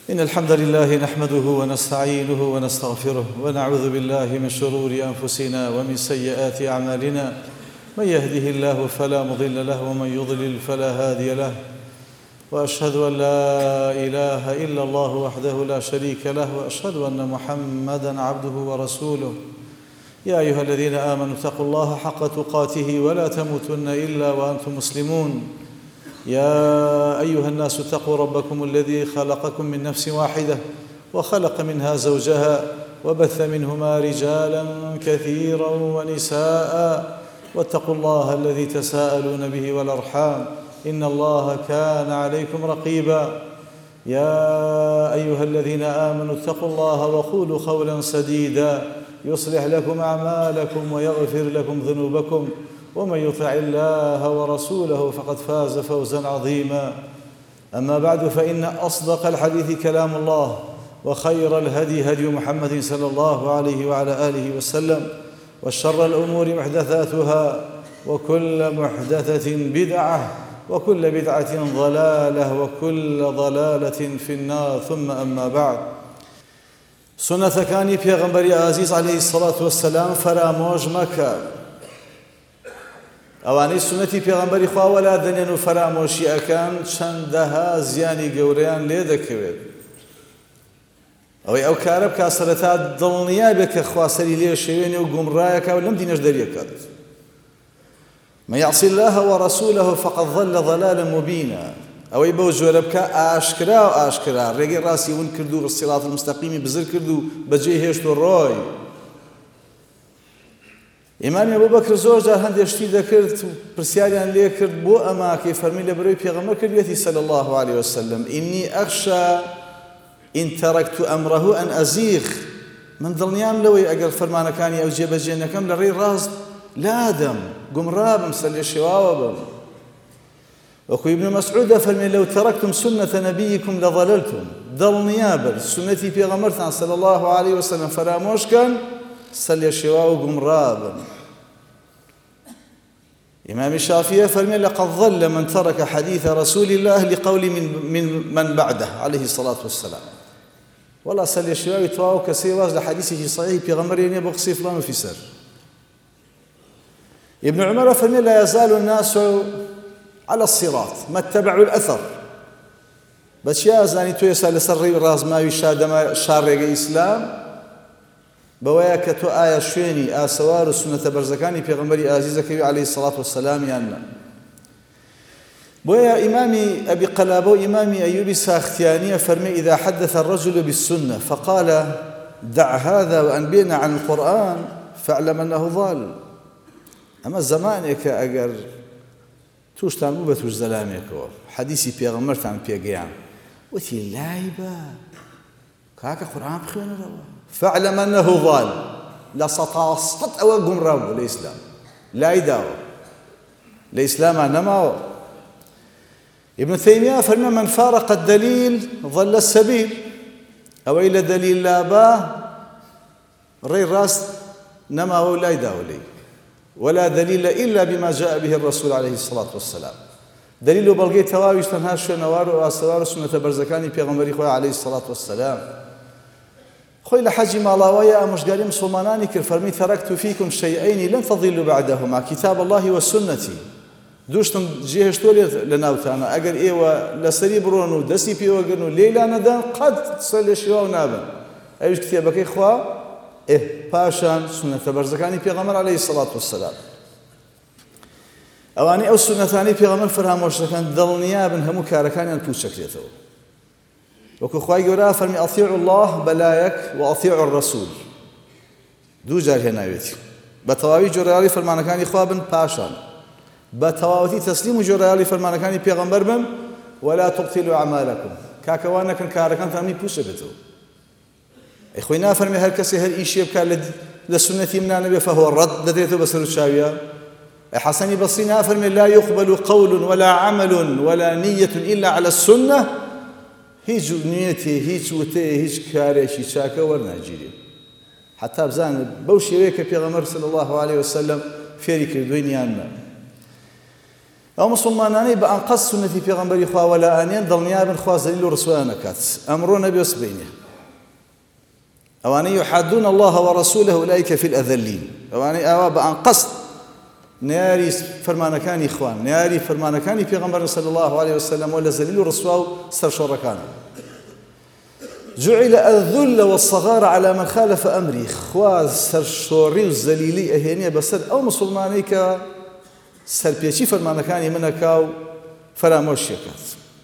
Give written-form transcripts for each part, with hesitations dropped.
إن الحمد لله نحمده ونستعينه ونستغفره ونعوذ بالله من شرور أنفسنا ومن سيئات أعمالنا. من يهده الله فلا مضل له ومن يضلل فلا هادي له، وأشهد أن لا إله إلا الله وحده لا شريك له، وأشهد أن محمدًا عبده ورسوله. يا أيها الذين آمنوا اتقوا الله حق تقاته ولا تموتن إلا وأنتم مسلمون. يا أيها الناس اتقوا ربكم الذي خلقكم من نفس واحدة وخلق منها زوجها وبث منهما رجالا كثيرا ونساء، واتقوا الله الذي تساءلون به والأرحام إن الله كان عليكم رقيبا. يا أيها الذين آمنوا اتقوا الله وقولوا قولا سديدا يصلح لكم أعمالكم ويغفر لكم ذنوبكم، ومن يطع الله ورسوله فقد فاز فوزا عظيما. أما بعد، فإن أصدق الحديث كلام الله، وخير الهدي هدي محمد صلى الله عليه وعلى آله وسلم، وشر الأمور محدثاتها، وكل محدثة بدعة، وكل بدعة ضلالة، وكل ضلالة في النار. ثم أما بعد، سنتكانی پێغەمبەری عزیز عليه الصلاة والسلام فرامۆژ مەکە. ئەوانەی سنەتی پێغەمبەری خوا وەلا دەنێن و فرامۆشی ئەکەن چەندەها زیانی گەورەیان لێ دەکەوێت. ئەوەی ئەو کارە بکات سەرەتا دڵنیای بێت کە خوا سەری لێ شێوێنێ و گومڕایەکە و لەم دینەش دەریەکات. من يعصي الله ورسوله فقد ضل ضلالا مبينا. ئەوەی بەو جۆرە بکە ئاشکرا و ئاشکرا ڕێگەی ڕاستی ون کرد و سیراط المستەقیمی بزر کرد و بەجێ هێشت و ڕۆی. ئیمامی ئەبوبەکر زۆر جار هەندێک شتی دەکرد و پرسیاریان لێ کرد بۆ ئەماکەی فەرمی لە بەرەوەی پێغەمبەر کردوێتی صلی الله عليه وسلم: إني أخشى إن تركت أمره أن أزيغ. من دڵنیام لەوەی ئەگەر فەرمانەکانی ئەو جێبەجێ نەکەم لە ڕێی ڕاست لادەم گومڕا بم، سەر لێ شێواوە بم. وەکو ابن مسعود فەرمێ: لو تركتم سنة نبيكم لضللتم. دڵنیا بەر سنەتی پێغەمبەرتان صلی الله عليه وسلم فرامۆش کەن، سەر لێ شێواوە و گومڕا بن. إمام الشافعي فرمي: لقد ضل من ترك حديث رسول الله لقول من بعده عليه الصلاة والسلام. والله سأل الشيوعي تواو كسيواز لحديثه صحيح بيغمر يعني بقصي فلان في سر. ابن عمر فرمي: لا يزال الناس على الصراط ما اتبعوا الأثر. بس يا زاني تو يسأل سري راز ما يشاد شارع الإسلام بەوەیە کە تۆ ئایا شوێنی ئاسەوار و سونەتە بەرزەکانی پێغەمبەری ئازیزەکەوی عەلەیهی السەڵات وەسەلام یان نە. بۆیە ئیمامی ئەبی قەلابە و ئیمامی ئەیوبی ساختیانیە فەرمێ: إذا حدث الرجل بالسنة فقال دع هذا وأنبئنا عن القرآن فاعلم أنه ضال. ئەمە زمانێکە ئەگەر توشتان بوو بە توش زەلامێکەوە حەدیسی پێغەمبەرتان پێگەیان وتی لای بە کاکە قورئان بخوێنەرەوە، فاعلم أنه ضال. لسطاصت أو قمراب الإسلام لا يداوى الإسلام نماوى. ابن تيمية فرمى: من فارق الدليل ضل السبيل. أو إلى دليل لا با ري راس نماوى لا يداوى لي، ولا دليل إلا بما جاء به الرسول عليه الصلاة والسلام. دليل بلغي تواويش تنهاش نوار وأسرار سنة برزكاني بيغمبري خويا عليه الصلاة والسلام. خۆی لە حەجی ماڵاوەیە ئامۆژگاری مسلمانانی کرد فەرمی: تەرەکت فیکم شەیئین لەن تەضیلوا بعدهما کتاب الله وسنەتی. دووشتم جێهێشتۆ لە ناوتانە، ئەگەر ئێوە لەسەری بڕۆن و دەستی پێوەگرن و لێلا نەدەن قەت سەر لێ شێواو نابن. ئەویش کتێبەکەی خوا پاشان سنەتە بەرزەکانی پێغەمبەر عەلەیهی السەڵات وەسەلام. ئەوانەی ئەو سنەتانەی پێغەمبەر فرامۆش دەکەن دڵنیا بن هەموو کارەکانیان پوچەکرێتەوە. وەکو خوای گەورە فەرمی: ئەطیعوا الله بەلایەک وئەطیعوا الرەسوول. دوو جار هێناوێتی بە تەواوی جۆرەیاڵی فەرمانەکانی خوا بن، پاشان بە تەواوەتی تەسلیم و جۆرەیاڵی فەرمانەکانی پێغەمبەر بن. ولا تبطلوا أعمالكم. کاکەوان نەکەن کارەکانتان هەمووی پوچە بێتەوە. ئەی خۆی نافەرمێ هەر کەسێ هەر ئیشێ بکات لە سنەتی من نابێ فەهو ڕەد دەدرێتەوە بەسەر و چاویە. ئەی حەسەنی بەسری نافەرمێ: لا يقبل قول ولا عمل ولا نية إلا على السنة. هیچ نیەتێ، هیچ وتەیە، هیچ کارێکی چاکە وەرناگیرێ حتا بزانێت بەو شێوەیە کە پێغەمبەر صلی الله عليه وسلم فێری کردووی نیان نە. ئەو مسلمانانەی بە ئەنقەس سونەتی پێغەمبەری خوا وەلائانێن دڵنیابن خوا زەلیل و ڕسوایان نەکات ئەمڕۆ نەبێ سبەینێ ئەوانەی يحادون الله ورسوله أولئك في الأذلين ئەوانەی ئاوا بە ئەنقەس ناری فەرمانەکانی خوان ناری فەرمانەکانی پێغەمبەر صلی الله عليه وسلم و لە زەلیل و ڕسوا و سەرشۆڕەکان جعل الذل والصغار على من خالف أمري خوا سەرشۆڕی و زەلیلی ئەهێنێ بەسەر ئەو مسلمانەی کە سەرپێچی فەرمانەکانی منەکا و فەرامۆشیەکات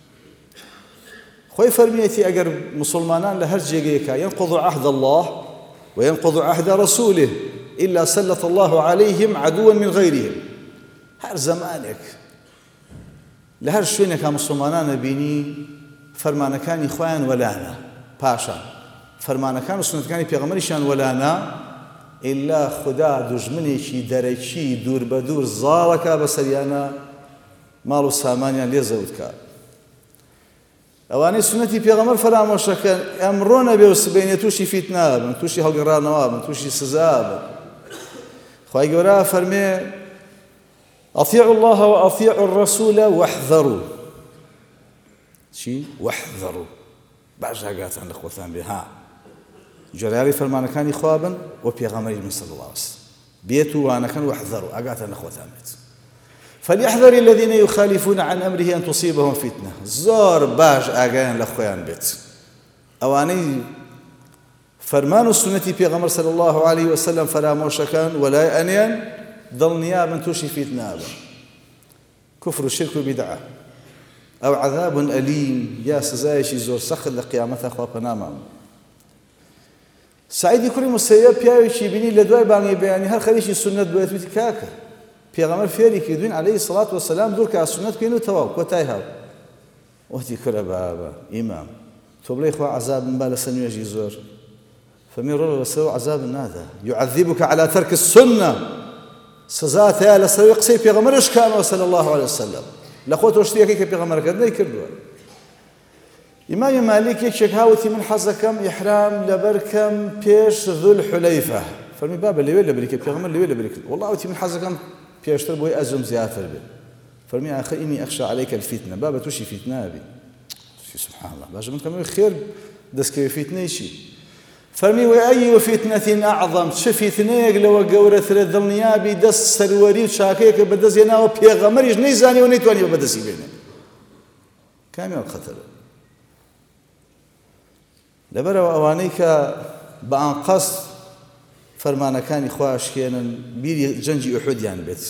خۆی فەرمیەتی ئەگەر مسلمانان لە هەر جێگەیەکە ينقض عهد الله وينقض عهد رسوله إلا سلط الله عليهم عدوا من غيرهم هەر زەمانێک لە هەر شوێنێکا مسلمانانە بینی فەرمانەکانی خۆیان وەلانە پاشان فەرمانەکان و سنەتەکانی پێغەمبەریشیان وەلانە ئیلا خدا دوژمنێکی دەرەکی دوور بە دوور زاڵەکە بەسەریانە ماڵ و سامانیان لێ زەوتکە ئەوانەی سنەتی پێغەمبەر فەرامۆشەکەن ئەمڕۆ نەبێ و سبەینێ تووشی فیتنا بن تووشی هەڵگەڕانەوە بن تووشی سزا بن خوای گەورە فەرمێ أطيعوا الله وأطيعوا الرسول واحذروا چی؟ واحذروا باش هاگاتان لە خۆتان بێ ها جۆرەیاری فەرمانەکانی خوا بن و پێغەمبەری من صلی الله عليه وسلم بێت و وانەکەن واحذروا ئاگاتان لە خۆتان بێت فليحذر الذين يخالفون عن أمره أن تصيبهم فتنة زۆر باش ئاگایان لە خۆیان بێت ئەوانەی فەرمان و سنەتی پێغەمبەر صلی الله عليه وسلم فەرامۆشەکان وەلای ئەنێن دڵنیابن تووشی فیتنا بن کوفر و شرک و بیدعە ئەو عەذاب ئەلیم یا سزایەکی زۆر سەخت لە قیامەتە خوا پەنامان سعیدی کوڕی مسەیەب پیاوێکی بینی لە دوای بانگی بەیانی هەر خەریکی سنەت بێت وتی کاکە پێغەمبەر فێری کردوین عەلەیهی سەڵات وەسەلام دوور کە سنەت بکەین و تەواو کۆتای هاو وتی کورە بابە ئیمام تۆ بڵێ خوا عەذابم با لەسەر نوێژی زۆر فەرمی ڕۆڵە لەسەر عەذاب نادا يعذبك على ترك السنة سزات هەیە لەسەر قسەی پێغەمبەرش کانەوە صلی الله عليه وسلم لە خۆ تۆ شتێکی کە پێغەمبەرەکەت نەیکردووە ئیمامی مالیک یەکێک هاوتی من حەزەکەم ئیحرام لەبەرکەم پێش ذول حولەیفە فەرمی بابە لەوێ لەبەری کە پێغەمبەر لەوێ لەبەری کرد وەڵڵا وتی من حەزەکەم پێشتر بۆی ئەزم زیاتر بێت فەرمی ئاخە ئینی ئەخشا عەلەیکە الفتنە بابە تووشی فیتنا بی سبحان الله باشە من کەمەوەی خێر دەستکەوێ فیتنەیەکی فەرمی وەئەی وفتنة أعظم چه فیتنەیەک لەوە گەورەترە دڵنیابی دەست سەروەری و چاکەیەکە بەدەستهێناوە پێغەمبەریش نەیزانی و نەیتوانی بەدەستی بێنێ کامیان خەتەرە لەبەرەوە ئەوانەی کە بە ئەنقەس فەرمانەکانی خوا ئەشکێنن بیری جەنگی ئوحودیان بێت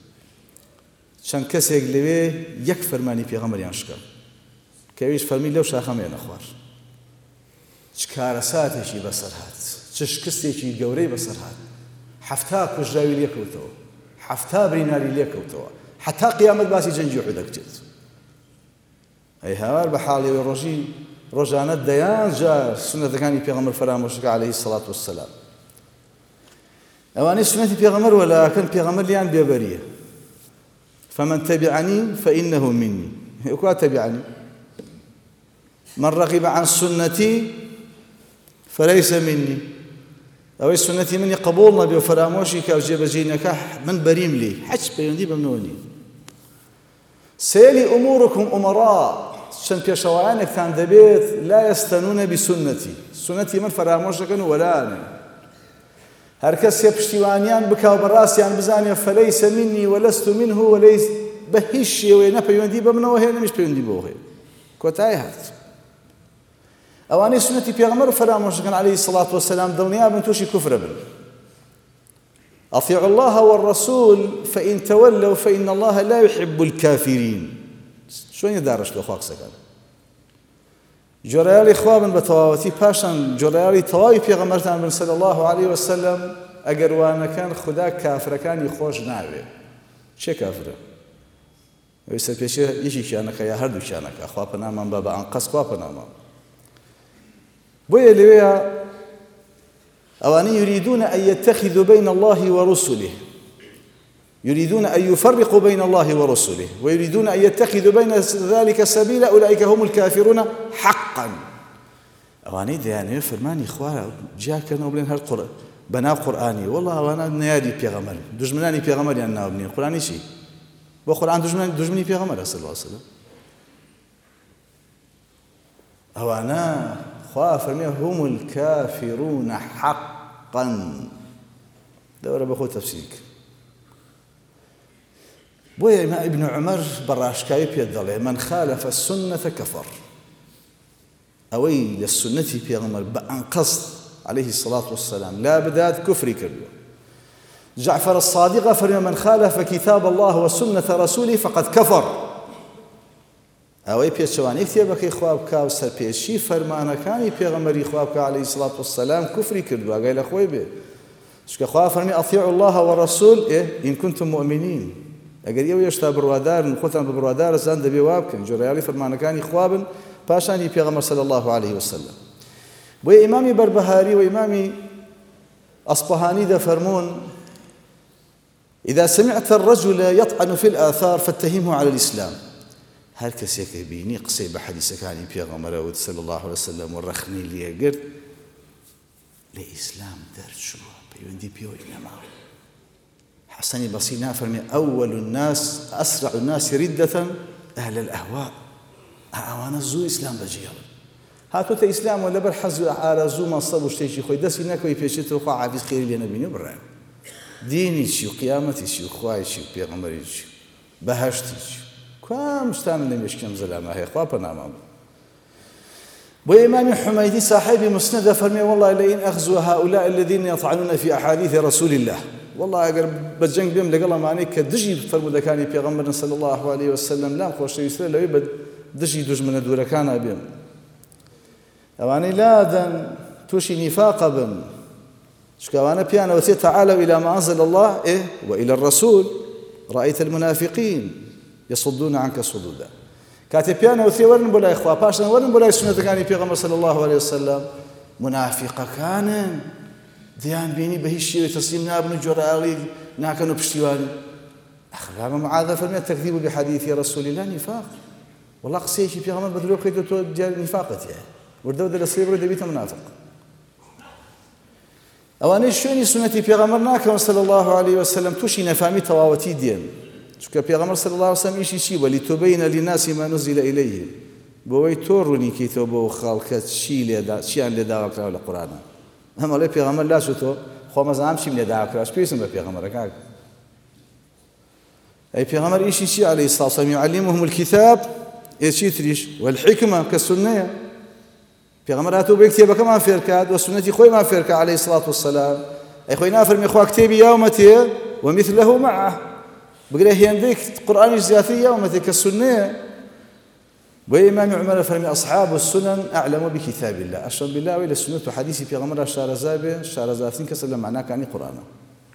چەند کەسێک لەوێ یەک فەرمانی پێغەمبەریان شکا کەویش فەرمی لەو شاخەمێنە خوار چ کارەساتێکی بەسەر هات چ شکستێکی گەورەی بەسەر هات حەفتا کوژراوی لێکەوتەوە حەفتا بریناری لێکەوتەوە حەتا قیامەت باسی جەنگی ئوحود دەکرێت ئەی هاوار بە حاڵی ڕۆژی ڕۆژانە دەیان جار سنەتەکانی پێغەمبەر فەرامۆشەکە عەلەیهی سەڵات وەسەلام ئەوانەی سنەتی پێغەمبەر وەلایەکەن پێغەمبەر لیان بێبەریە فمن تبعني فإنه مني وكوا تبعني من رغب عن سنتي فليس مني ئەوەی سنەتی منی قبوڵ نەبێ و فەرامۆشی کە جێبەجێ نەکا من بەریم لێ حەج پەیوەندی بەمنەوە نییە سەیەلی ئومورکم ئومەڕا چەند پێشەوایانێکتان دەبێت لا یەستەنونە بسنەتی سنەتی من فەرامۆش دەکەن و وەلانێ هەر کەسێ پشتیوانیان بکاو بەڕاستیان بزانێ فەلەیسە منی وەلەست منه وەلەیس بە هیچ شێوەیە نە پەیوەندی بەمنەوە هەیە نەمیش پەیوەندی بۆ هەیە کۆتایی هات ئەوانەی سنەتی پێغەمبەر فەرامۆش دەکەن عەلەیهی سەڵات وەسەلام دڵنیابن تووشی کوفرە بن أطيعوا الله والرسول فإن تولوا فإن الله لا يحب الكافرين شوية دارش لو خاص كان جۆرەیاری خوا بن بە تەواوەتی پاشان جۆرەیاری تەواوی پێغەمبەرتان بن صلی الله عليه وسلم ئەگەر وانەکان خدا کافرەکانی خۆش ناوێ چێ کافرە ئەوەی سەرپێچیە یەکێکیانەکە یا هەردووکیانەکە خوا پەنامان بە ئەنقەس خوا پەنامان بۆیە لەوەیە ئەوانەی يريدون أن يتخذوا بين الله ورسله يريدون أن يفرقوا بين الله ورسله ويريدون أن يتخذوا بين ذلك سبيلا أولئك هم الكافرون حقا أواني دياني فرماني إخوة جاء كانوا بلين هالقرآن بناو قرآني والله وانا نيادي بيغمر دجمناني بيغمر يعني ناو بني قرآني شي بۆ قورئان دوژمنی پێغەمبەرە صلی الله علیه وسلم ئەوانە خوا فەرمێ هم الكافرون حقا دەورە بە خۆ تەفسیر کرد بۆیە ئیبن عومەر بەڕاشکایی پێ دەڵێ من خالف السنة كفر ئەوەی لە سنەتی پێغەمبەر بە ئەنقەست عليه الصلاة والسلام لا بدات كفري كردووە جعفر الصادق فرمى من خالف كتاب الله وسنة رسوله فقد كفر ئەوەی پێچەوانەی کتێبەکەی خوا بکا و سەرپێشی فەرمانەکانی پێغەمبەری خوا بکا عليه الصلاة والسلام كفري کردووە ئەگەر لە خۆی بێ چونکە خوا فەرمی ئەطیعوا الله والرسول إن كنتم مؤمنين ئەگەر ئێوە هێشتا بڕوادارن خۆتان بە بڕوادارەزان دەبێ وا بکەن جۆرەیاڵی فەرمانەکانی خوا بن پاشانی پێغەمبەر صلی الله عليه وسلم بۆیە ئیمامی بەربەهاری و ئیمامی ئەسپەهانی دەفەرمون إذا سمعت الرجل يطعن في الآثار فاتهمه على الإسلام هر کەسێک بینی قسەی بە حەدیسەکانی پێغەمبەرەوت صلی الله عليه وسلم و ڕەخنی لێگرت لە ئیسلام دەرچووە پەیوەندی پێوەی نەماوە حەسەنی بەسری نافەرمێ أول الناس أسرع الناس ردة أهل الأهواء ئەوانە زوو ئیسلام بەجێڵن هاتوتە ئیسلام و لەبەر حەز و ئارەزوو مەسەب و شتێکی خۆی دەستی نەکەوی پێچێتەوە خوا عافیز خێری لێ نەبینی و بڕێن دینی چی و قیامەتی چی و خوای چی و پێغەمبەری چی و بەهەشتی چی کام شتان لە مشکم زەلامە هەیە خوا پەنامان بۆ ئیمامی حومەیدی صاحبی مسند دەفەرمێ والله لئن أخذوا هؤلاء الذين يطعنون في أحاديث رسول الله والله ئەگەر بە جەنگ بێم لەگەڵ ئەمانەی کە دژی فەرمودەکانی پێغەمبەرن صلی الله عليه وسلم لام خۆشەویستە لەوەی بە دژی دوژمنە دوورەکانە بێم ئەوانەی لادەن تووشی نیفاقە بن چونکە ئەوانە پیانەوتێ تعالوا إلى ما أنزل الله وإلى الرسول رأيت المنافقين يصدون عنك صدودا کاتێ پیانەوتێ وەرن بۆ لای خوا پاشان وەرن بۆ لای سنەتەکانی پێغەمبەر صلی الله عليه وسلم منافقەکانن دەیان بینی بە هیچ شێوەیەک تەسلیم نابن و جۆرەئاڵی ناکەن و پشتیوانی ئەخرامە معاذە فەرمێ تەکذیب بحەدیث رسول الله نفاق والله قسەیەکی پێغەمبەر بە درۆ بکەیتەوە تۆ دیار نیفاقەتیە وردە لە سێ بڕۆ دەبیتە منافق ئەوانەی شوێنی سنەتی پێغەمبەر ناکەون صلی الله عليه وسلم تووشی نەفامی تەواوەتی دێن چونکە پێغەمبەر صلی الله عليه وسلم ئیشی چی بە لتبین للناس ما نزل إليهم بۆەوەی تۆ ڕوونیکەیتەوە بۆ خەڵکە چیان لێداوا کراوە لە قورئانە هەمەڵێ پێغەمبەر لاشتۆ خۆ مەزانم چیم لێداوا کراوە پێویستم بە پێغەمبەرە کاک ئەی پێغەمبەر ئیشی چی عليه الصلاة والسلام يعلمهم الكتاب چی تریش والحکمە کە سونەیە پێغەمبەر هاتوو بە کتێبەکەمان فێر کات و سنەتی خۆیمان فێر کات عليه الصلاة والسلام ئەی خۆی نافەرمێ خوا کتێبی یاومەتێ ومثله معه بگرێ هێندەی قورئانیش زیاتر یاومەتێ کە سونەیە بۆ ئیمامی عومەر فەرمی أصحاب السنن أعلم بكتاب الله أشهد بالله وإلى السنة وحديث پێغەمبەر شارەزا بێ شارەزاترین کەسە لە معناکانی قورئانە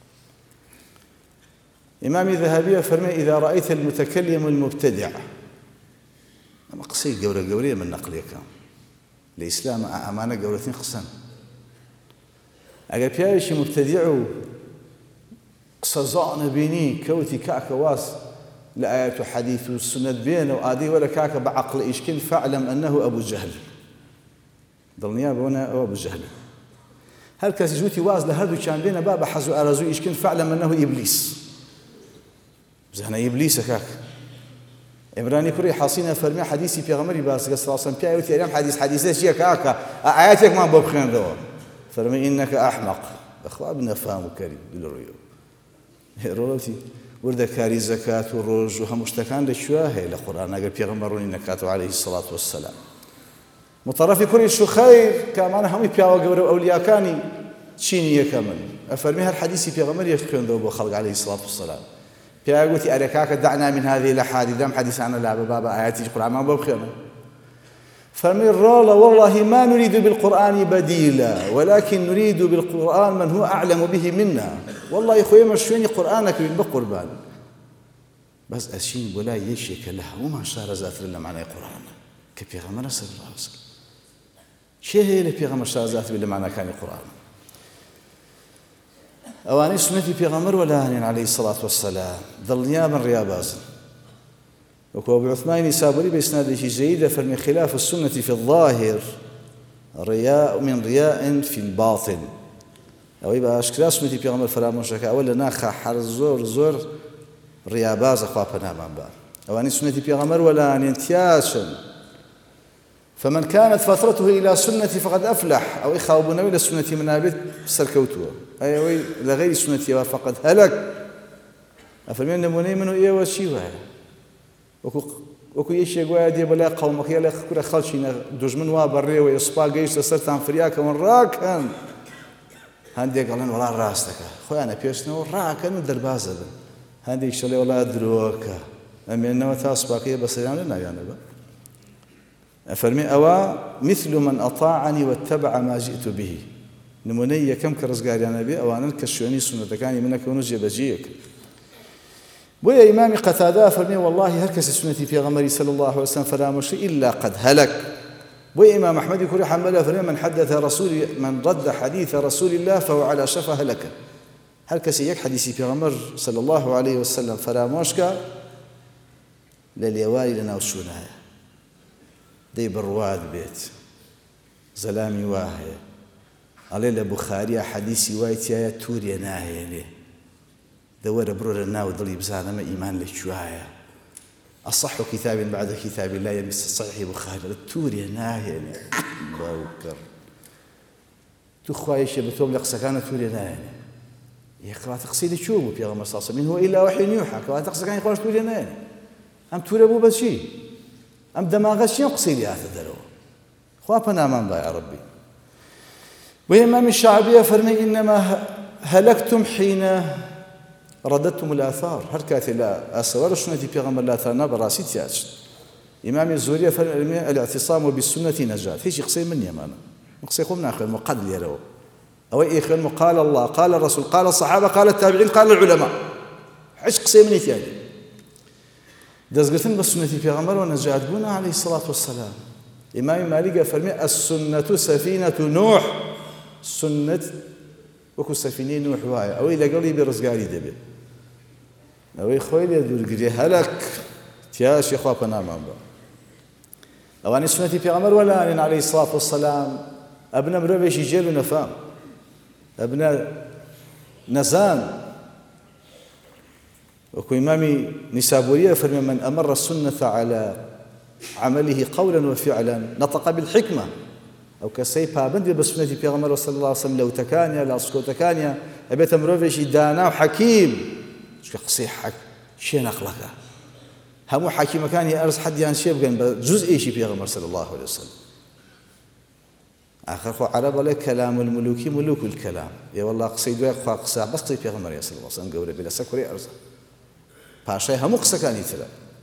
إمامي ذهبي فرمي إذا رأيت المتكلم المبتدع أما قصي قورة من نقليك الإسلام أمانة قورتين قسم أقل بيايشي مبتدع قصزان بيني كوتي كعك واس لآيات حديث والسنة بينه وآدي ولا كعك بعقل إشكل فاعلم أنه أبو جهل ضل نيابة هنا أبو جهل هل كاسجوتي واز لهذا كان بين باب حزو أرزو إشكل فاعلم أنه إبليس زهنا إبليس كاك إمراني كوري حاصينا فرمي حديثي في غمري باس صلى الله عليه وسلم بيعيوتي أيام حديثة شيء كاكا آياتك ما ببخين دوا فرمي إنك أحمق أخوة ابن فهم كريم بالريو رولتي ورد كاري زكاة والروج وهمشتكان لشواه لقرآن أقل بيغمروني نكاتو عليه الصلاة والسلام مطرفي كوري شو خير كمان همي بيعوا قورو أولياكاني تشيني يكمل أفرمي هالحديثي في غمري يخيون دوا خلق عليه الصلاة والسلام بيقولي أركاك دعنا من هذه الأحاديث دام حديث عن الله بابا آياتي القرآن ما ببخينا فرمي الرالة والله ما نريد بالقرآن بديلا ولكن نريد بالقرآن من هو أعلم به منا والله يا أخوي مشويني قرآنك من بقربان بس أشين ولا يشيك لها وما شار زاتر إلا معنى القرآن كبيغمر صلى الله عليه وسلم شيء هي اللي بيغمر شار زاتر إلا معنى كان القرآن أواني سنتي بيغمر ولا هنين عليه الصلاة والسلام ظل نيابا ريابازا وكو أبو عثمان سابري بإسناده جيدة فرمي خلاف السنة في الظاهر رياء من رياء في الباطن أو يبقى أشكرا سنتي بيغمر فراموشك أولا ناخا حر زور ڕیابازە خوا پەنامان بە ئەوانی سنەتی پێغەمبەر وەلایەنێن تیاچن فمن كانت فترته إلى سنتي فقد أفلح أو إخوابنا إلى سنتي منابت سركوتوا أي لغير سنتي فقد هلك أفرمين نموني منه إيه وشيوه وكو يشي قوي دي بلا قومك يلا كل خلشينا دجمن وابري ويصبا جيش صرت عن فرياك من راكن هندي قالن ولا راستك خويا أنا بيشنو راكن ودربازة هندي شلي ولا دروك أمي إنه تاسباقية بس يعني لا يعني أفرمي أوا مثل من أطاعني واتبع ما جئت به نموني كم كرزقاري أنا بي أوانا كشوني سنة كاني منك ونجي بجيك ويا إمامي قتادة فرمي والله هركس سنتي في غمري صلى الله عليه وسلم فلا مشي إلا قد هلك ويا إمام أحمد يقول حنبلة فرمي من رد حديث رسول الله فهو على شفا هلك هركس يك حديثي في غمر صلى الله عليه وسلم فلا مشكا لليوالي لنا وشونها دي برواد بيت زلامي واهي علي لبخاري حديثي وايتيا توريا ناهي ليه دور برور الناو ضلي بزانا ما إيمان لشوايا أصح كتاب بعد كتاب الله يمس صحيح بخاري توريا ناهي بوكر تخوايش بتوب لق سكانة توريا ناهي يقرأ تقصيد شو في غمر صاصة من هو إلا وحي يوحى قرأ تقصيد يقول توريا ناهي أم توريا بو بشي أم دماغش يقصيد هذا درو خوابنا من ضايع ربي وإمام الشعبية فرمي إنما هلكتم حين رددتم الآثار هر كاتي لا أسوار السنة بيغمبر لا ثانا براسي تياج إمام الزهري فرمي الاعتصام بالسنة نجاة هيش يقصي من يمانا يقصي قمنا أخي المقدل يرو أو إخوان قال الله قال الرسول قال الصحابة قال التابعين قال العلماء حيش قصي من تياج دزقتن بالسنة بيغمبر ونجاة بنا عليه الصلاة والسلام إمام مالك فرمي السنة سفينة نوح سنة وكو سفينة نوح واي أو إلا قال لي برزقاري دبي أو إخوي لي دورقري هلك تياش إخوة بنامان با أواني سنة بيغمبر ولا عليه الصلاة والسلام أبنى مروبيش يجيل نفام أبنى نزان وكو إمامي نسابورية فرمي من أمر السنة على عمله قولا وفعلا نطق بالحكمة أو كسي بابند بسنة بيغمبر صلى الله عليه وسلم لو تكانيا لا سكو تكانيا أبيت مروفيش دانا وحكيم شو قصي حك شي نقلك هم حكيم كان يأرز حد ينشيب كان جزء شيء بيغمبر صلى الله عليه وسلم آخر خو عرب عليه كلام الملوك ملوك الكلام يا والله قصيد ويقفى قصا بس قصي بيغمبر صلى الله عليه وسلم قوله بلا سكري أرز باشي هم قصا كان يتلا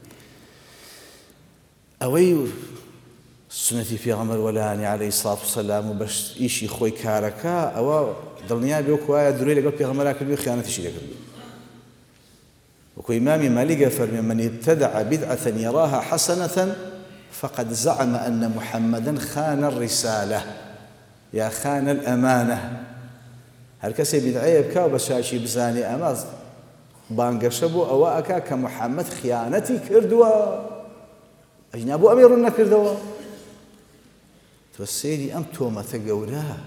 أوي سنة في غمر ولاني عليه الصلاة والسلام وبش إيشي خوي كاركا أو دلنيا بيوكوا دري لقول في غمرك بيو خيانة شيء لقول وكو إمام مالك فرمي من ابتدع بدعة يراها حسنة فقد زعم أن محمدا خان الرسالة يا خان الأمانة هل كسي بدعية بكاو بشاشي بزاني أماز بانقشبو أو أكا كمحمد خيانتي كردوا أجنابو أميرنا كردوا توسيدي أم توما تقولها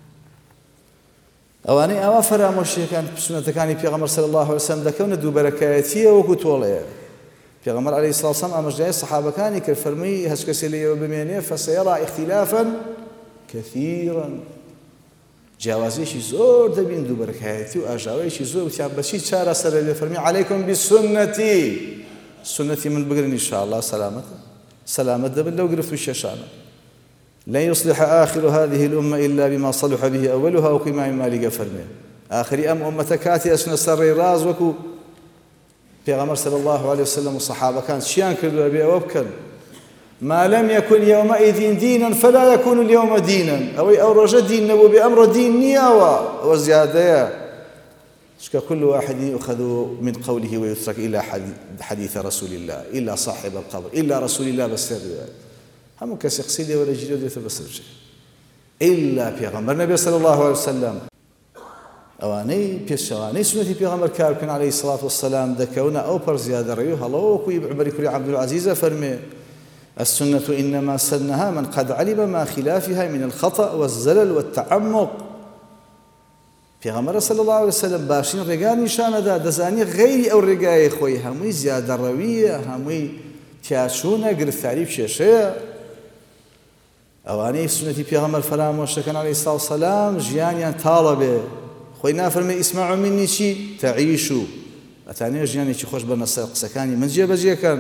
أواني أوا فراموشي كان بسنة كان بيغمر صلى الله عليه وسلم دكونا دو بركاتية وكتولية بيغمر عليه الصلاة والسلام أمر جاي الصحابة كان كالفرمي هسكسي لي وبمينيه فسيرى اختلافا كثيرا جوازيشي زور دبين دو بركاتي وأجاويشي زور وتعبشي شارع سر اللي فرمي عليكم بسنتي سنتي من بقرن إن شاء الله سلامة دبل لو قرفتوا الشاشانة لن يصلح آخر هذه الأمة إلا بما صلح به أولها وكما مالك فرمي آخر أمة كاتي أسنى سري راز وكو بيغمر صلى الله عليه وسلم والصحابة كانت شيان كردوا أبي أوبكا ما لم يكن يومئذ دينا فلا يكون اليوم دينا أو أورج دين نبو بأمر دين نياوة وزيادة كل واحد يؤخذ من قوله ويترك إلى حديث رسول الله إلا صاحب القبر إلا رسول الله بس هم كسي قصيدة ولا جيدة يتبصر شيء إلا بيغمبر النبي صلى الله عليه وسلم أواني بيشواني سنة بيغمبر كاركن عليه الصلاة والسلام دكونا أو برزيادة ريوها الله وكوي عمر كري عبد العزيز فرمي السنة إنما سنها من قد علم ما خلافها من الخطأ والزلل والتعمق پێغەمبەر صلی الله علیه وسلم باشترین ڕێگا نیشانەدا دەزانی غەیری ئەو ڕێگای خۆی هەمووی زیادەڕەویە هەمووی تیاچوونە گرفتاری کێشەیە ئەوانەی سنەتی پێغەمبەر فەرامۆش دەکەن عەلەیهی سڵاو وسەلام ژیانیان تاڵە بێ خۆی نافەرمێ ئیسمعوا منی چی تەعیشوا ئەتانێ ژیانێکی خۆش بەنە سەر قسەکانی من جێبەجێکەن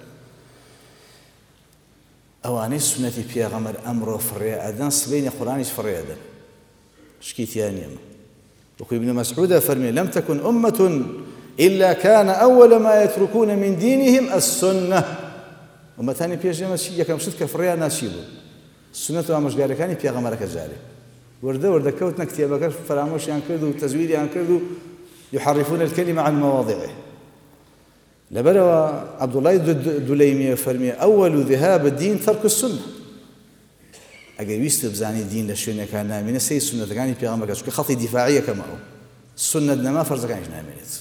ئەوانەی سنەتی پێغەمبەر ئەمڕۆ فڕێ ئەدەن سبەینی قورئانیش فڕێ ئەدەن شکیتیان نییە وەکو ابن مسعود فەرمێ لەم تەکن ئومەة إلا كان أول ما يتركون من دينهم السنة ومتاني پێش ئێمە یەکەم شت کە فڕێیان ناچی بوو سنەت و ئامۆژگاریەکانی پێغەمبەرەکە جارێ وردە کەوتنە کتێبەکە فەرامۆشیان کرد و تەزویریان کرد و يحرفون الكلمة عن مواضعه لەبەرەوە عەبدوڵای دولەیمیە فەرمێ أول ذهاب الدين ترك السنة ئەگەر ویستت بزانی دین لە شوێنێکان نامێنێ سەی سنەتەکانی پێغەمبەرەکە چونکە خەڵکی دیفاعیەکەمە ئەو سنەت نەما فەرزەکانیش نامێنێت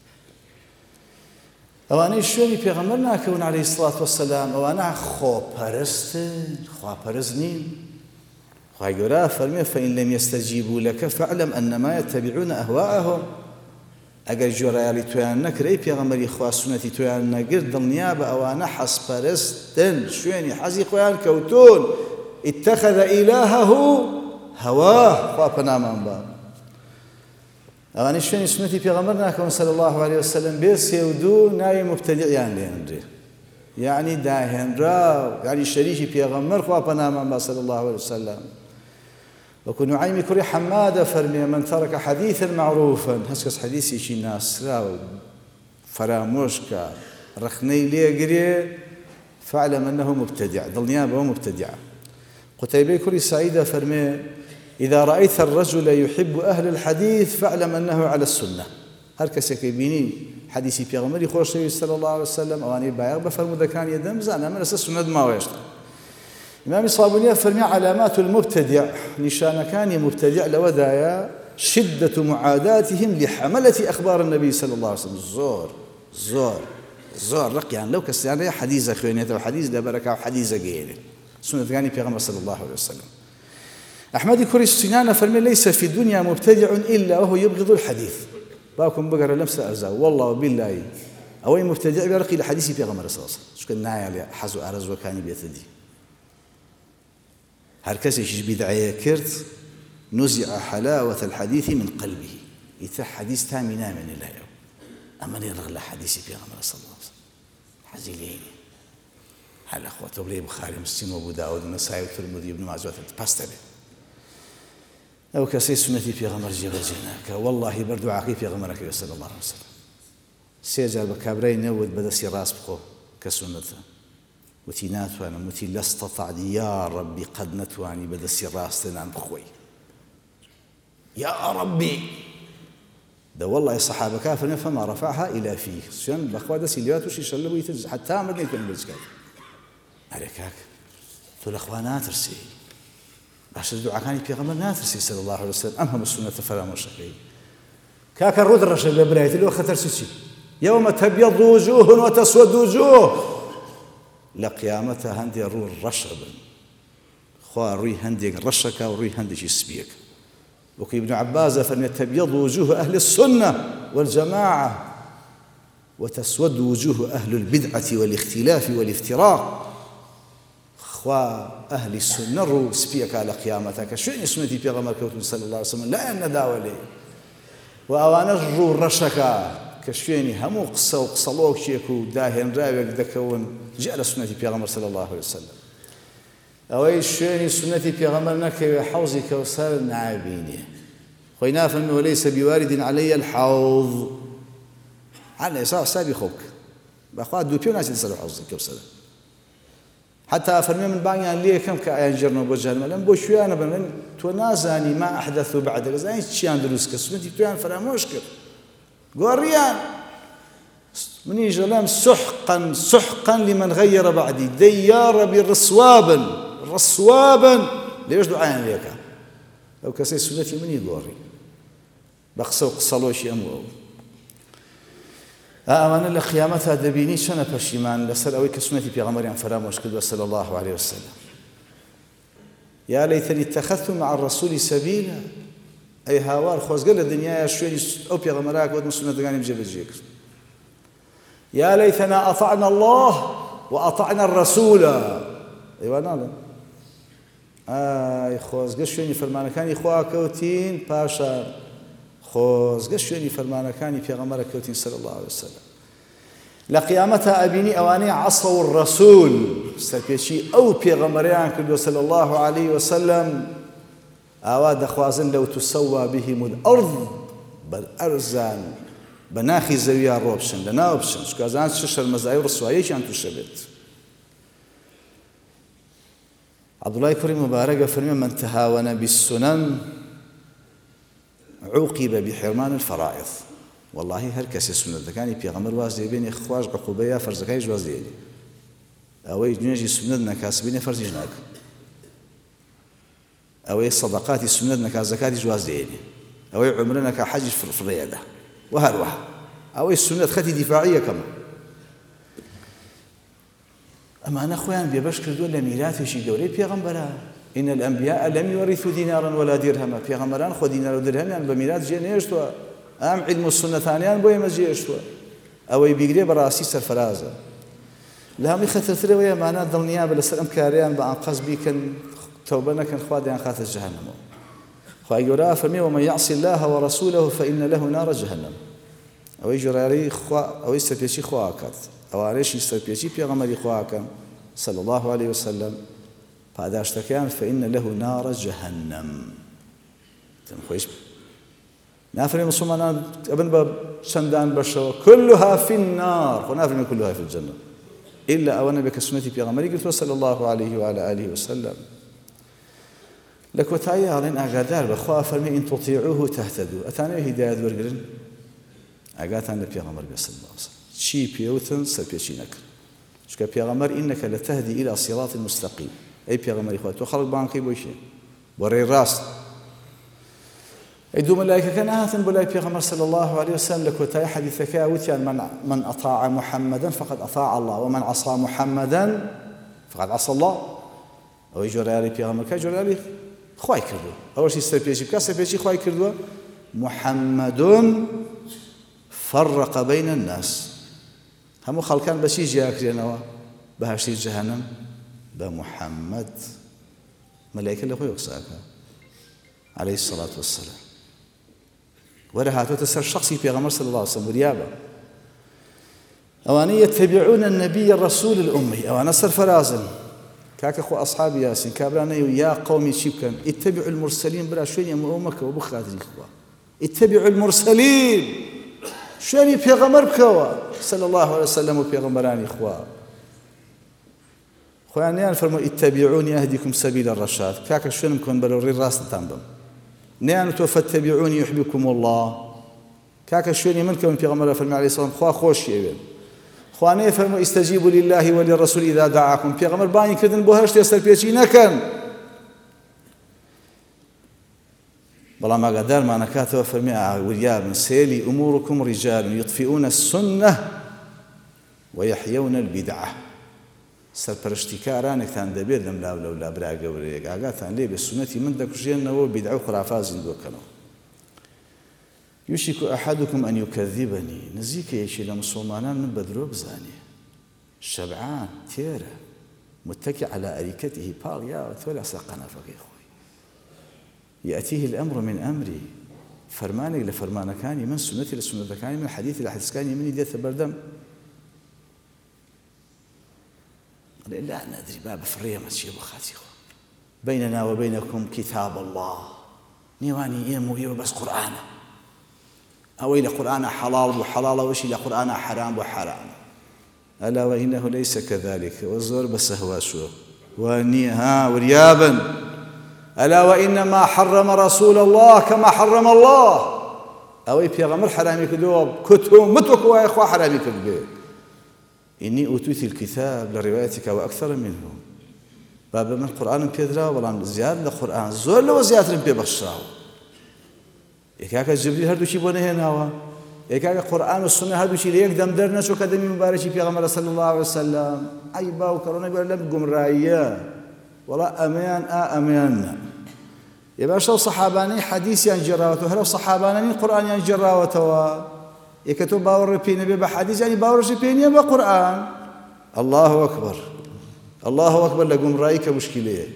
ئەوانەی شوێنی پێغەمبەر ناکەون عەلەیهی سڵات وەسەلام ئەوانە خۆپەرستن خواپەرست نین خوای گەورە فەرمێ فەئین لەم یەستەجیبوا لەکە فەعلەم ئەنەما یەتەبیعونە ئەهواءەهم ئەگەر گوێڕایاڵی تۆیان نەکرێ پێغەمبەری خوا سنەتی تۆیان نەگرت دڵنیا بە ئەوانە حەزپەرستن شوێنی حەزی خۆیان کەوتون اتخذ إلهه هواه خوا پەنامان بە ئەوانەی شوێنی سنەتی پێغەمبەر ناکەون صلی الله عليه وسلم بێ سێ و دوو ناوی مبتەدیعیان لێنرێ یعنی داهێنرا یعنی شەریکی پێغەمبەر خوا پەنامان بە صلی الله عليه وسلم وەکو نوعایمی کوڕی حەمادە فەرمێ من ترك حديثا معروفا هەست کەس حەدیثێکی ناسرا و فەرامۆش کە ڕخنەی لێگرێ فاعلم أنه مبتدع دڵنیا بەوە مبتدع قتيبة كري سعيدة فرمي إذا رأيت الرجل يحب أهل الحديث فاعلم أنه على السنة هر کسی که بینی حدیثی پیغمبری خوش صلی الله علیه وسلم اوانی باید بفرموده کان یدم زن من اساس سنت ما ويشت امام صابونی فرمی علامات المبتدع نشان كان مبتدع لودايا شدة معاداتهم لحملة أخبار النبي صلى الله عليه وسلم زور رقيان لو كسيان حديث خوينيته وحديث لبركة وحديث غيره سنة كان پیغمبر صلى الله عليه وسلم أحمد كوري السنان فرمي ليس في الدنيا مبتدع إلا وهو يبغض الحديث باكم بقرا لمس أرزاق والله وبالله أو مبتدع برقي لحديث پیغمبر صلى الله عليه وسلم شو كان نايا حزو أرز وكان بيتدي هر کسی که بدعه کرد نزع حلاوة الحديث من قلبه إذا حديث تامي نامن الله أما نرغل حديث پیغمبر صلى الله عليه وسلم حزيلين هل أخوة بلي بخاري مسلم وابو داود ونسائي والترمذي وابن ماجه تبستبه أو كسي سنتي پیغمبر جبجناك والله بردو عقي پیغمبرك صلى الله عليه وسلم سيجار بكابري نود بدسي راس بخو كسنته وتي ناتوانا وتي لا استطعت يا ربي قد نتواني بدسي راس تنام بخوي يا ربي ده والله الصحابة كافر فما رفعها إلى فيه سيان بأخوة دسي ليات وشي شلبوا يتجز حتى مدني يكون بلجكات عليك هاك تقول أخوة ناترسي باش الدعاء كان يبيغمر ناترسي صلى الله عليه وسلم أمهم السنة فلا مرشقين كاك الرد اللي برايت اللي هو خطر سيسي يوم تبيض وجوه وتسود وجوه لقيامتها هندي الروح الرشب خوا روي هندي الرشكة وروي هندي السبيك وكي ابن عباس فإن تبيض وجوه أهل السنة والجماعة وتسود وجوه أهل البدعة والاختلاف والافتراق خوا أهل السنة رو سبيك على قيامتك شو سنتي بيغمر كوتن صلى الله عليه وسلم لا أن داولي وأوانا الروح الرشكة كشفيني همو قصة وقصلوك شيكو داهن راويك دكون جاء سنتي بيغمر صلى الله عليه وسلم أوي شويني سنتي بيغمر نكي حوزي كوثر نعابيني خوينا فإنه ليس بوارد علي الحوض على إساء سابي خوك بأخوات دوبيو ناس يتسلوا حوزي كوثر حتى فرمي من بانيان ليه كم كأيان جرنوا بوجهن ملن بو شويانا بمن تونازاني ما أحدثوا بعد زين شيان دروس كسنتي تويان فراموش كر قوريان من يجي لهم سحقا لمن غير بعدي ديار رصوابا ليش دعاء ليك لو كسي سنتي من يقوري بقصوا قصلوشي أمو أمان الله قيامتها دبيني شنا بشيمان لسر أوي كسنتي في غمرين فراموش كدوا صلى الله عليه وسلم يا ليتني اتخذت مع الرسول سبيلا ئەی هاوار خۆزگە لە دنیاە شوێنی ئەو پێغەمبەرە کەوتمە سونەتەکانی بجێبەجێ کرد یا لەیتەنا ئەطەعنا الله وأطعنا الرسول ئەیوا ناڵێن ئای خۆزگە شوێنی فەرمانەکانی خوا کەوتین پاشان خۆزگە شوێنی فەرمانەکانی پێغەمبەرە کەوتین صلی الله عليه وسلم لە قیامەتە ئەبینی ئەوانەی عەصەو الرەسوول سەرپێچی ئەو پێغەمبەرەیان کردووە صلی الله عليه وسلم ئاوا دەخوازن لەو تسەوا بهم الأرض بەرئەرزان بە ناخی زەویان ڕۆ بچن لەناو بچن چونکە ئەزانن چ شەرمەزایی و ڕسواییەکیان تووشە بێت عەبدوڵای کوڕی مبارەکە فەرمێ من تهاون بالسنن عوقب بحرمان الفرائض والله هەر کەسێ سونەتەکانی پێغەمبەر واز دەبێنێ خوش عقوبەیە فەرزەکانی واز دێنێ ئەوەی نوێژی سونەت نەکاس بێنێ فەرزیش ناکە ئەوەی سەدەقاتی سونەت نەکا زەکاتی واز دێنێ ئەوەی عومرە نەکا حەجیش فڕێدە وهروەها ئەوەی سونەت خەتی دیفاعیەکەمە ئەمانە خۆیان بێبەش کردووە لە میراتێکی گەورەی پێغەمبەرە إن الأنبياء لم يورثوا دينارا ولا درهما پێغەمبەران خۆ دینار و درهەمیان بە میرات جێ نێشتووە ئەم عیلم و سونەتانیان بۆ ئێمە جێشتووە ئەوەی بیگرێ بەڕاستی سەرفەرازە لە هەمووی خەترترەوەی ئەمانە دڵنیا بە لەسەر ئەم کاریان بە ئانقەز بیکەن تەوبە نەکەن خوا دەیان خاتە جەهەنەمەوە خوای گەورە فەرمێ ومن يعص الله ورسوله فإن له نار جهنم ئەوەی جۆراری خوا ئەوەی سەرپێچی خوا ئەکات ئەوانەیشی سەرپێچی پێغەمبەری خوا ئەکەن صلى الله عليه وسلم پاداشتەکەیان فإن له نار جهنم خۆیش نافرمي مسلمانان ابن باب چەندان بەشەوە كلها في النار خۆ نافرمي كلها في الجنة إلا أولا بك سنتي پێغەمبەری گرتووە صلى الله عليه وعلى آله وسلم لە کۆتایی ئاڵێن ئاگادار بەخوا فەرمێ ئین تطیعوه تهتدوا ئەتانەوێ هیدایەت وەرگرن ئاگاتان لە پێغەمبەر بێ صلی الله عليه وسلم چی پێوتن سەرپێچی نەکرد چونکە پێغەمبەر إنك لتهدي إلى صراط مستقيم ئەی پێغەمبەری خوا تۆ خەڵک بانکەی بۆ شێ بۆ ڕێی ڕاست ئەی دوو مەلایکەکە نهاتن بۆ لای پێغەمبەر صلی الله عليه وسلم لە کۆتایی حەدیثەکە وتیان من أطاع محمدا فقد أطاع الله ومن عصى محمدا فقد عصى الله ئەوەی جۆرایاری پێغەمبەرەکە جۆرایاری خوای کردووە ئەوەشی سەرپێچی بکات سەرپێچی خوای کردووە محمد فرق بين الناس هەموو خەڵکان بەچی جیاکرێنەوە بەهەشتی جەهەنەم بمحمد ملائكة اللي خوي وقساكا عليه الصلاة والسلام ولا هاتو تسر شخصي في غمر صلى الله عليه وسلم وريابا أواني يتبعون النبي الرسول الأمي أوانا صر فرازن كاك أخو أصحابي ياسين كابراني يا قومي شبكا اتبعوا المرسلين بلا شوين يمؤمك وبخاتري إخوة اتبعوا المرسلين شوين في غمر بكوا صلى الله عليه وسلم وفي غمراني إخوة خوانيان فرموا اتبعوني أهدكم سبيل الرشاد كاك شوينكم بلوري راس تنبم نيان فاتبعوني يحبكم الله كاك شويني منكم في غمر فرمى عليه الصلاة والسلام خوا خوش يبين خواني فرموا استجيبوا لله وللرسول إذا دعاكم في غمر باني كردن بوهرش يسر بيجي نكن بلا ما قدر ما نكاته فرمى ورياب من سيلي أموركم رجال يطفئون السنة ويحيون البدعة سەرپەرشتیکارانێکتان دەبێت لەم لاو لەولا برا گەورەیەک ئاگاتان لێ بێ سونەتی من دەکوژێنەوە بیدعە و خورافات زیندووەکەنەوە يوشك أحدكم أن يكذبني نزيك يشي لمسلمانان من بدرو بزاني شبعان تيرة متكئ على أريكته باغ يا ولا سقنا فقي خوي يأتيه الأمر من أمري فرماني لفرمانكاني من سنتي لسنتكاني من حديثي لحديثكاني من يديت بردم لا ندري باب فرية مسجد بخاتي بيننا وبينكم كتاب الله نيواني يمو بس قرآن أو إلى قرآن حلال وحلال وش إلى قرآن حرام وحرام ألا وإنه ليس كذلك والزور بس هو شو ونيها وريابا ألا وإنما حرم رسول الله كما حرم الله أو في غمر حرامي كذوب كتب متوكوا يا إخوة حرامي كذوب إني أوتيت الكتاب لروايتك وأكثر منه باب من القرآن بيدرا ولا زيادة القرآن زور لو زيادة بيبشراو يكاك جبريل هردو شي بونه هناوا يكاك القرآن والسنة هردو شي ليك دم درنا شو كدمي مبارشي في غمر صلى الله عليه وسلم أي باو كورونا بيقول لم قم رايا والله أمان أمان يا باشا صحاباني حديث ينجراوته هلا صحاباني قرآن ينجراوته يكتب باور بين نبي بحديث يعني باور بين بقرآن. الله أكبر الله أكبر لقوم رأيك مشكلة.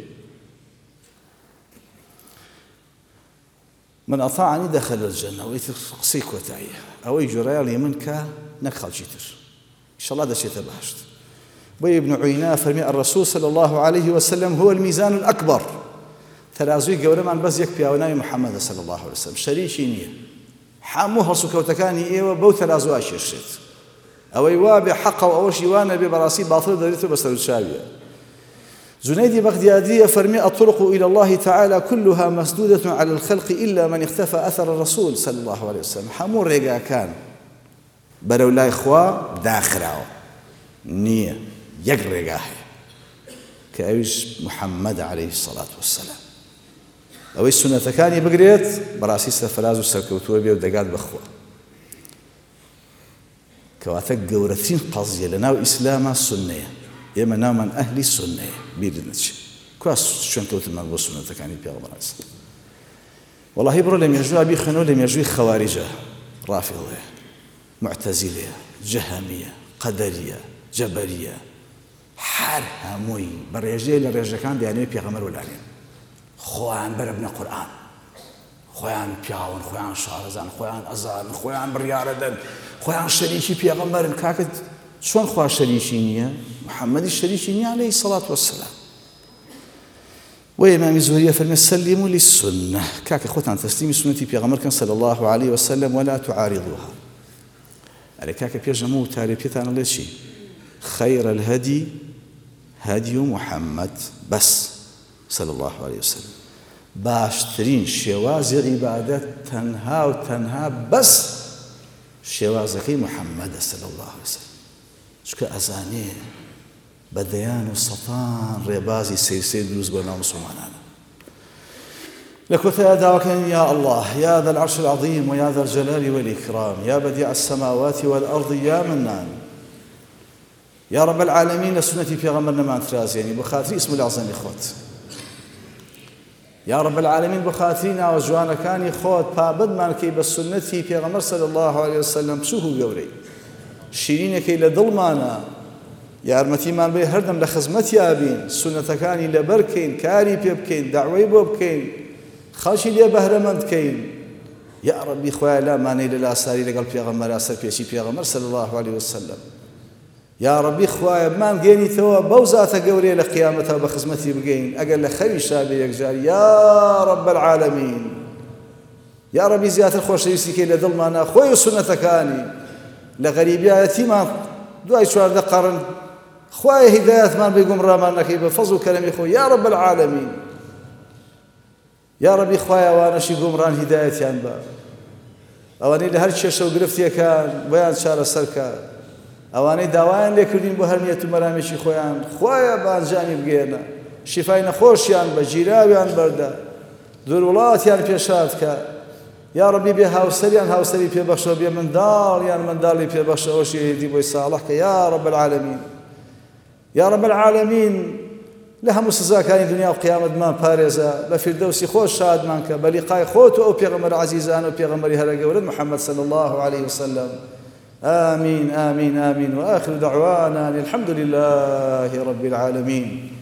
من أطاعني دخل الجنة ويتقصيك وتعيه أو يجرى لي منك نكخل شتر إن شاء الله ده شيء تبهشت. وابن عيينة فرمي الرسول صلى الله عليه وسلم هو الميزان الأكبر. ترازوي قولم عن بس يكفي ونبي محمد صلى الله عليه وسلم شريشي نية حموها سكوتكاني إيوه بو ترازو أشيرشت أو يوابع حق أو شيوان ببراسي باطل دريته بس الشاوية. زنيدي بغدادي فرمي الطرق إلى الله تعالى كلها مسدودة على الخلق إلا من اختفى أثر الرسول صلى الله عليه وسلم. حمو ريقا كان برو لا إخوة داخله نية يقرقاه كأيش محمد عليه الصلاة والسلام. أو السنة كان بقريت براسي سفراز وسركوتوا بيو دقات بخوا كواتك قورتين قضية لنا وإسلام السنة يما نام من أهل السنة بيدنتش كواس شون كوت المقبول السنة كان بيغمر الإسلام. والله يبرو لم يجوا بيخنوا لم يجوا خوارجة رافضة معتزلة جهمية قدرية جبرية حر هموي برجال الرجال كان بيعني بيغمر والعلم خوان بربنا قرآن خوان بياون خوان شارزان خوان أزان خوان برياردن خوان شريشي بيغمر كاكد شون خوان شريشينية محمد الشريشينية عليه الصلاة والسلام. وإمام الزهري فرمى سلموا للسنة كاك خوتان تسليم سنة بيغمر صلى الله عليه وسلم ولا تعارضوها. على كاك بيجمو تالي بيتان لشي خير الهدي هدي محمد بس صلى الله عليه وسلم. باشترين شواز عبادة تنها وتنها بس شوازك محمد صلى الله عليه وسلم. شكا أزاني بديان وسطان ريبازي سيسيد رزقنا مسلمانا لك دعوك يا الله يا ذا العرش العظيم ويا ذا الجلال والإكرام يا بديع السماوات والأرض يا منان يا رب العالمين لسنتي في غمرنا ما ترازيني بخاطري اسم الأعظم إخوات يا رب العالمين بخاطرنا وجوانا كان إخوات بابد ما كي بالسنتي في غمر صلى الله عليه وسلم بسوه قوري شيرين كي لظلمانا يا أرمتي ما بي هردم لخزمتي أبين سنة كاني لبركين كاري بيبكين دعوي بوبكين خاشي لي بهرمند كين يا ربي خويا لا ماني لا ساري لقلب بيغمر أسر بيشي بيغمر صلى الله عليه وسلم يا ربي خويا ما مجيني ثوا بوزات قوري لقيامتها بخزمتي بقين أقل لخير شابي يكجار يا رب العالمين يا ربي زيادة الخوش يسيكي لظلمانا خويا سنة كاني لغريبيا يتيما دواي شوار دقرن خويا هدايات ما بيقوم رامانك بفضل كلامي خويا يا رب العالمين يا ربي خويا وانا شي قمران هدايتي عن باب اواني لهرشي شو قرفتي كان بيان شار السركا اواني داوان لكردين بهرمية مرامشي خويا بان جانب بقينا شفاين خوشيان بجيراويان بردا ذرولاتيان بيشاتك يا ربي بها وسريان هاوسري في بخشوا بي من دار يعني من دار لي في بخشوا وشي يدي بو صالحك يا رب العالمين يا رب العالمين لها مسزا كان الدنيا وقيامة ما بارزة بفردوسي خوش شاد مانك بلقاء خوت أو بيغمر عزيزان أو بيغمر هرقا ولد محمد صلى الله عليه وسلم آمين آمين آمين وآخر دعوانا الحمد لله رب العالمين.